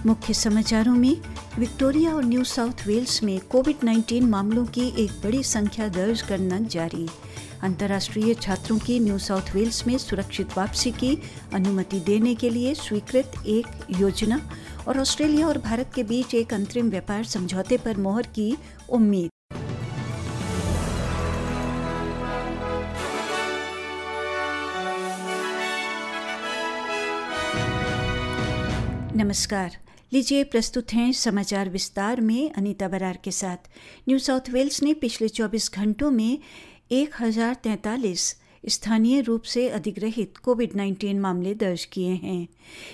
मुख्य समाचारों में विक्टोरिया और न्यू साउथ वेल्स में कोविड-19 मामलों की एक बड़ी संख्या दर्ज करना जारी। अंतर्राष्ट्रीय छात्रों की न्यू साउथ वेल्स में सुरक्षित वापसी की अनुमति देने के लिए स्वीकृत एक योजना और ऑस्ट्रेलिया और भारत के बीच एक अंतरिम व्यापार समझौते पर मोहर की उम्मीद। नमस्कार, लीजिए प्रस्तुत हैं समाचार विस्तार में अनीता बरार के साथ। न्यू साउथ वेल्स ने पिछले 24 घंटों में 1043 स्थानीय रूप से अधिग्रहित कोविड-19 मामले दर्ज किए हैं।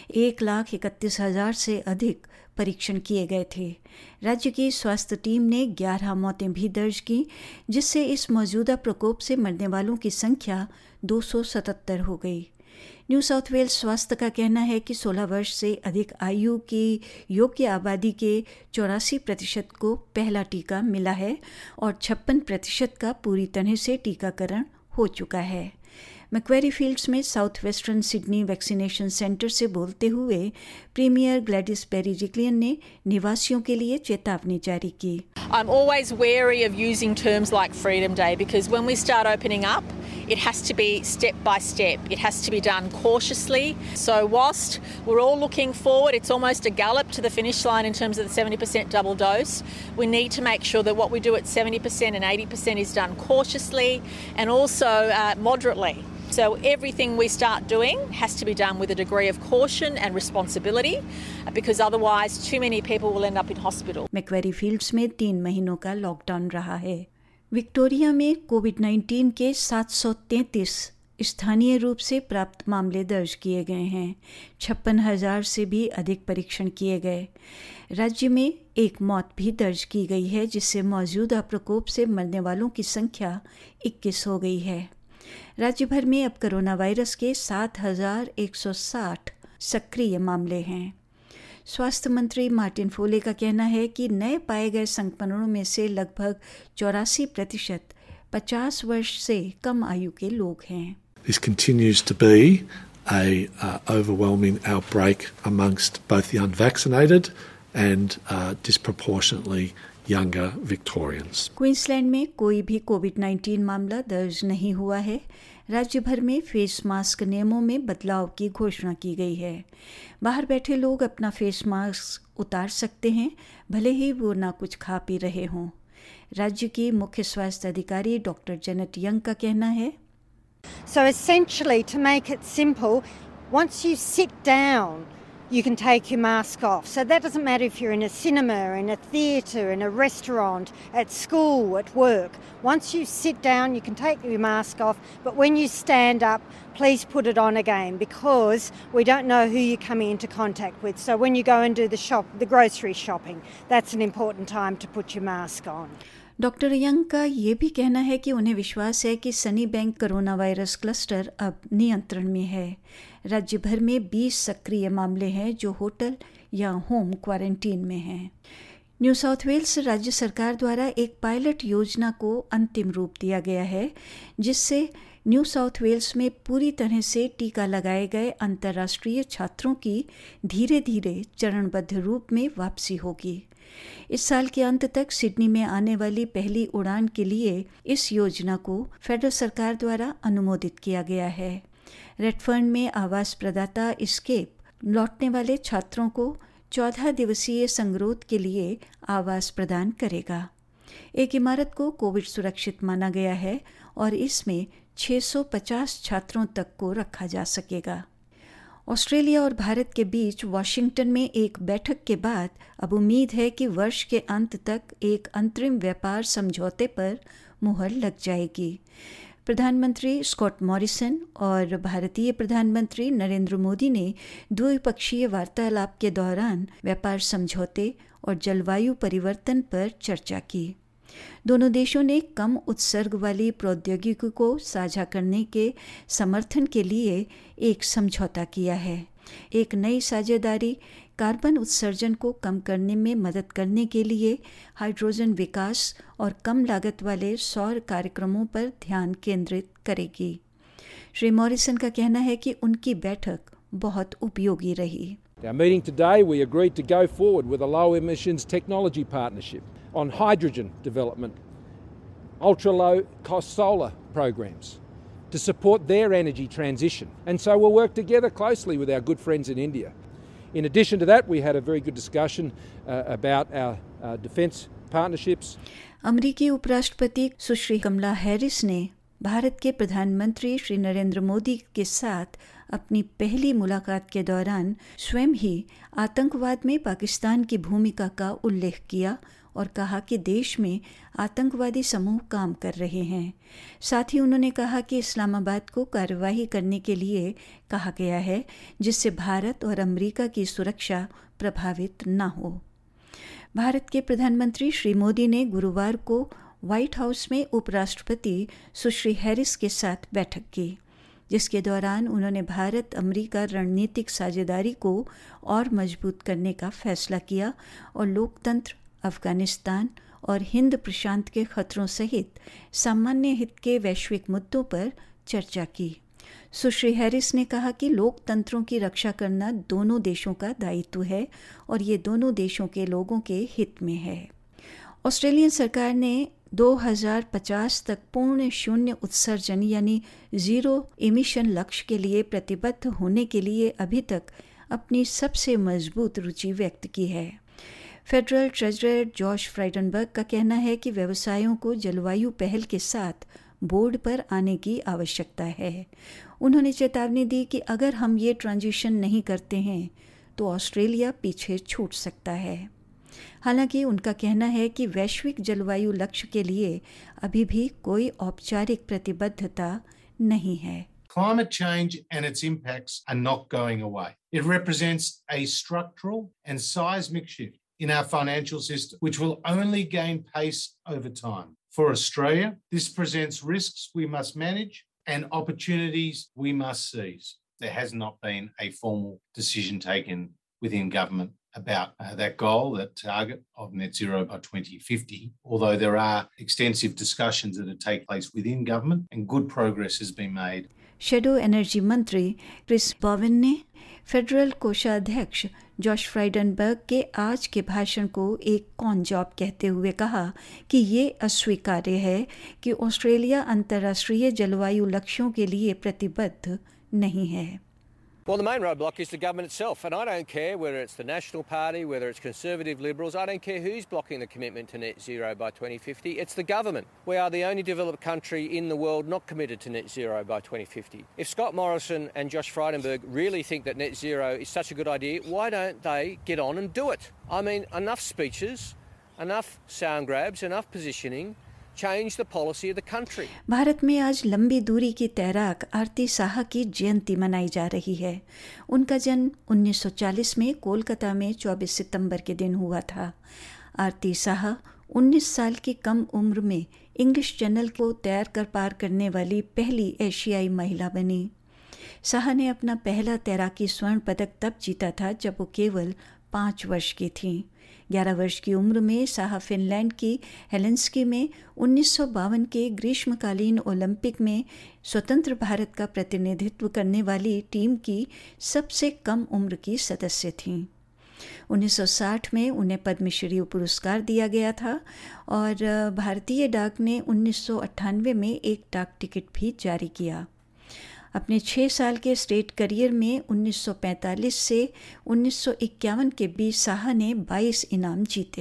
1,31,000 से अधिक परीक्षण किए गए थे। राज्य की स्वास्थ्य टीम ने 11 मौतें भी दर्ज की, जिससे इस मौजूदा प्रकोप से मरने वालों की संख्या 277 हो गई। न्यू साउथ वेल्स स्वास्थ्य का कहना है कि 16 वर्ष से अधिक आयु की योग्य आबादी के 84% को पहला टीका मिला है और 56% का पूरी तरह से टीकाकरण हो चुका है। मैक्वेरी फील्ड्स में south western Sydney vaccination centre से बोलते हुए प्रीमियर ग्लैडिस पेरिजिक्लियन ने निवासियों के लिए चेतावनी जारी की। I'm always wary of using terms like Freedom Day because when we start opening up, it has to be step by step. It has to be done cautiously. So whilst we're all looking forward, it's almost a gallop to the finish line in terms of the 70% double dose. We need to make sure that what we do at 70% and 80% is done cautiously and also moderately. So everything we start doing has to be done with a degree of caution and responsibility because otherwise too many people will end up in hospital. Macquarie Fields में 3 महीनों का lockdown रहा है। Victoria में कोविड-19 के 733 स्थानीय रूप से प्राप्त मामले दर्ज किए गए हैं। 56,000 से भी अधिक परीक्षण किए गए। राज्य में एक मौत भी दर्ज की गई है, जिससे मौजूदा प्रकोप से मरने वालों की संख्या 21 हो गई है। राज्य भर में अब कोरोना वायरस के 7,160 सक्रिय मामले हैं। स्वास्थ्य मंत्री मार्टिन फोले का कहना है कि नए पाए गए संक्रमणों में से लगभग 84% 50 वर्ष से कम आयु के लोग हैं। This continues to be a overwhelming outbreak amongst both the unvaccinated and disproportionately younger Victorians. Queensland में कोई भी कोविड-19 मामला दर्ज नहीं हुआ है। राज्य भर में फेस मास्क नियमों में बदलाव की घोषणा की गई है। बाहर बैठे लोग अपना फेस मास्क उतार सकते हैं, भले ही वो ना कुछ खा पी रहे हों। राज्य की मुख्य स्वास्थ्य अधिकारी डॉक्टर जेनेट यंग का कहना है, So essentially, to make it simple, once you sit down, you can take your mask off. So that doesn't matter if you're in a cinema, in a theatre, in a restaurant, at school, at work. Once you sit down, you can take your mask off, but when you stand up, please put it on again because we don't know who you're coming into contact with. So when you go and do the grocery shopping, that's an important time to put your mask on. Doctor Young का ये भी कहना है कि उन्हें विश्वास है कि Sunnybank corona virus cluster अब नियंत्रण में है। राज्य भर में 20 सक्रिय मामले हैं जो होटल या होम क्वारंटीन में हैं। न्यू साउथ वेल्स राज्य सरकार द्वारा एक पायलट योजना को अंतिम रूप दिया गया है, जिससे न्यू साउथ वेल्स में पूरी तरह से टीका लगाए गए अंतर्राष्ट्रीय छात्रों की धीरे धीरे चरणबद्ध रूप में वापसी होगी। इस साल के अंत तक सिडनी में आने वाली पहली उड़ान के लिए इस योजना को फेडरल सरकार द्वारा अनुमोदित किया गया है। रेडफर्न में आवास प्रदाता एस्केप लौटने वाले छात्रों को 14 दिवसीय संगरोध के लिए आवास प्रदान करेगा। एक इमारत को कोविड सुरक्षित माना गया है और इसमें 650 छात्रों तक को रखा जा सकेगा। ऑस्ट्रेलिया और भारत के बीच वाशिंगटन में एक बैठक के बाद अब उम्मीद है कि वर्ष के अंत तक एक अंतरिम व्यापार समझौते पर मुहर लग जाएगी। प्रधानमंत्री स्कॉट मॉरिसन और भारतीय प्रधानमंत्री नरेंद्र मोदी ने द्विपक्षीय वार्तालाप के दौरान व्यापार समझौते और जलवायु परिवर्तन पर चर्चा की। दोनों देशों ने कम उत्सर्ग वाली प्रौद्योगिकी को साझा करने के समर्थन के लिए एक समझौता किया है। एक नई साझेदारी कार्बन उत्सर्जन को कम करने में मदद करने के लिए हाइड्रोजन विकास और कम लागत वाले सौर कार्यक्रमों पर ध्यान केंद्रित करेगी। श्री मॉरिसन का कहना है कि उनकी बैठक बहुत उपयोगी रही। Our meeting today, we agreed to go forward with a low emissions technology partnership on hydrogen development, ultra low cost solar programs to support their energy transition. And so we'll work together closely with our good friends in India. In addition to that, we had a very good discussion about our defence partnerships. अमेरिकी उपराष्ट्रपति सुश्री कमला Harris ने भारत के प्रधानमंत्री श्री नरेंद्र मोदी के साथ अपनी पहली मुलाकात के दौरान स्वयं ही आतंकवाद में पाकिस्तान की भूमिका का उल्लेख किया और कहा कि देश में आतंकवादी समूह काम कर रहे हैं। साथ ही उन्होंने कहा कि इस्लामाबाद को कार्रवाई करने के लिए कहा गया है जिससे भारत और अमेरिका की सुरक्षा प्रभावित न हो। भारत के प्रधानमंत्री श्री मोदी ने गुरुवार को व्हाइट हाउस में उपराष्ट्रपति सुश्री हैरिस के साथ बैठक की, जिसके दौरान उन्होंने भारत अमेरिका रणनीतिक साझेदारी को और मजबूत करने का फैसला किया और लोकतंत्र, अफगानिस्तान और हिंद प्रशांत के खतरों सहित सामान्य हित के वैश्विक मुद्दों पर चर्चा की। सुश्री हैरिस ने कहा कि लोकतंत्रों की रक्षा करना दोनों देशों का दायित्व है और ये दोनों देशों के लोगों के हित में है। ऑस्ट्रेलियन सरकार ने 2050 तक पूर्ण शून्य उत्सर्जन यानी ज़ीरो एमिशन लक्ष्य के लिए प्रतिबद्ध होने के लिए अभी तक अपनी सबसे मजबूत रुचि व्यक्त की है। फेडरल ट्रेजरर जॉश फ्राइडनबर्ग का कहना है कि व्यवसायों को जलवायु पहल के साथ बोर्ड पर आने की आवश्यकता है। उन्होंने चेतावनी दी कि अगर हम ये ट्रांजिशन नहीं करते हैं तो ऑस्ट्रेलिया पीछे छूट सकता है। हालांकि उनका कहना है कि वैश्विक जलवायु लक्ष्य के लिए अभी भी कोई औपचारिक प्रतिबद्धता नहीं है। Climate change and its impacts are not going away. It represents a structural and seismic shift in our financial system, which will only gain pace over time. For Australia, this presents risks we must manage and opportunities we must seize. There has not been a formal decision taken within government about that goal, that target of net zero by 2050, although there are extensive discussions that take place within government and good progress has been made. Shadow energy मंत्री Chris Bowen ने federal कोषाध्यक्ष Josh फ्राइडनबर्ग के आज के भाषण को एक cone job कहते हुए कहा कि ये अस्वीकार्य है कि ऑस्ट्रेलिया अंतर्राष्ट्रीय जलवायु लक्ष्यों के लिए प्रतिबद्ध नहीं है। Well, the main roadblock is the government itself, and I don't care whether it's the National Party, whether it's Conservative Liberals, I don't care who's blocking the commitment to net zero by 2050, it's the government. We are the only developed country in the world not committed to net zero by 2050. If Scott Morrison and Josh Frydenberg really think that net zero is such a good idea, why don't they get on and do it? I mean, enough speeches, enough sound grabs, enough positioning, change the policy of the country. Bharat में आज लंबी दूरी की तैराक आरती साहा की जयंती मनाई जा रही है। उनका जन्म 1940 में कोलकाता में 24 सितंबर के दिन हुआ था। आरती साहा 19 साल की कम उम्र में इंग्लिश चैनल को तैर कर पार करने वाली पहली एशियाई महिला बनी। साहा ने अपना पहला तैराकी स्वर्ण पदक तब जीता था जब वो केवल 5 वर्ष की थीं। 11 वर्ष की उम्र में साहा फिनलैंड की हेलेंस्की में 1952 के ग्रीष्मकालीन ओलंपिक में स्वतंत्र भारत का प्रतिनिधित्व करने वाली टीम की सबसे कम उम्र की सदस्य थीं। 1960 में उन्हें पद्मश्री पुरस्कार दिया गया था और भारतीय डाक ने 1998 में एक डाक टिकट भी जारी किया। अपने 6 साल के स्टेट करियर में 1945 से 1951 के बीच साहा ने 22 इनाम जीते।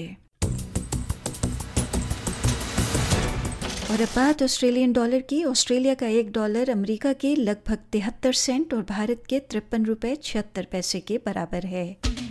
और अब बात ऑस्ट्रेलियन डॉलर की। ऑस्ट्रेलिया का $1 अमेरिका के लगभग 73 सेंट और भारत के 53 रुपये 76 पैसे के बराबर है।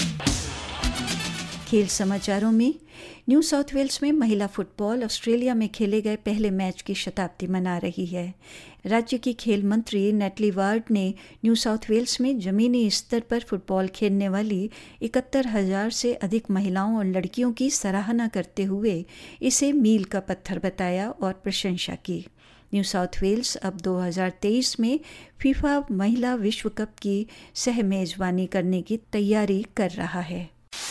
खेल समाचारों में न्यू साउथ वेल्स में महिला फुटबॉल ऑस्ट्रेलिया में खेले गए पहले मैच की शताब्दी मना रही है। राज्य की खेल मंत्री नेटली वार्ड ने न्यू साउथ वेल्स में ज़मीनी स्तर पर फुटबॉल खेलने वाली 71,000 से अधिक महिलाओं और लड़कियों की सराहना करते हुए इसे मील का पत्थर बताया और प्रशंसा की। न्यू साउथ वेल्स अब 2023 में फीफा महिला विश्व कप की सह मेज़बानी करने की तैयारी कर रहा है।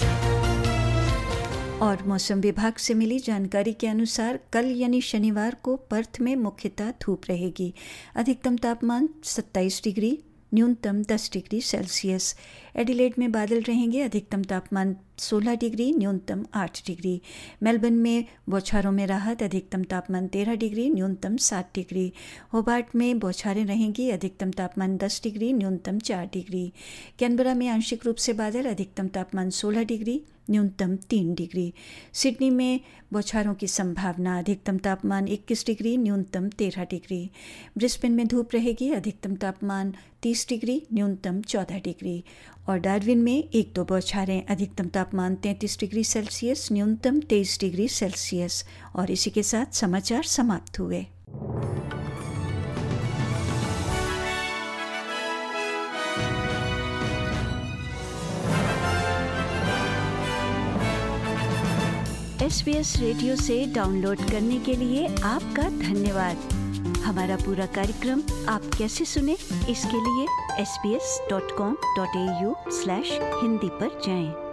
और मौसम विभाग से मिली जानकारी के अनुसार कल यानी शनिवार को पर्थ में मुख्यतः धूप रहेगी। अधिकतम तापमान 27 डिग्री, न्यूनतम 10 डिग्री सेल्सियस। एडिलेड में बादल रहेंगे, अधिकतम तापमान 16 डिग्री, न्यूनतम 8 डिग्री। मेलबर्न में बौछारों में राहत, अधिकतम तापमान 13 डिग्री, न्यूनतम 7 डिग्री। होबार्ट में बौछारें रहेंगी, अधिकतम तापमान 10 डिग्री, न्यूनतम 4 डिग्री। कैनबरा में आंशिक रूप से बादल, अधिकतम तापमान 16 डिग्री, न्यूनतम 3 डिग्री। सिडनी में बौछारों की संभावना, अधिकतम तापमान 21 डिग्री, न्यूनतम 13 डिग्री। ब्रिस्बेन में धूप रहेगी, अधिकतम तापमान 30 डिग्री, न्यूनतम 14 डिग्री। और डार्विन में 1-2 बौछारें, अधिकतम तापमान 33 डिग्री सेल्सियस, न्यूनतम 23 डिग्री सेल्सियस। और इसी के साथ समाचार समाप्त हुए। SBS रेडियो से डाउनलोड करने के लिए आपका धन्यवाद। हमारा पूरा कार्यक्रम आप कैसे सुने, इसके लिए sbs.com.au/hindi पर जाएं।